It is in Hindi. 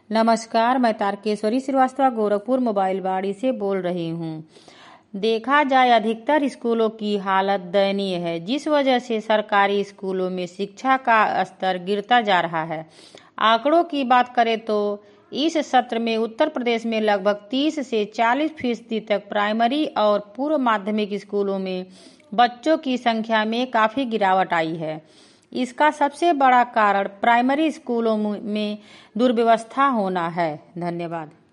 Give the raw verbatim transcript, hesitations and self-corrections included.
नमस्कार, मैं तारकेश्वरी श्रीवास्तव गोरखपुर मोबाइल बाड़ी से बोल रही हूँ। देखा जाए अधिकतर स्कूलों की हालत दयनीय है, जिस वजह से सरकारी स्कूलों में शिक्षा का स्तर गिरता जा रहा है। आंकड़ों की बात करें तो इस सत्र में उत्तर प्रदेश में लगभग तीस से चालीस फीसदी तक प्राइमरी और पूर्व माध्यमिक स्कूलों में बच्चों की संख्या में काफी गिरावट आई है। इसका सबसे बड़ा कारण प्राइमरी स्कूलों में दुर्व्यवस्था होना है। धन्यवाद।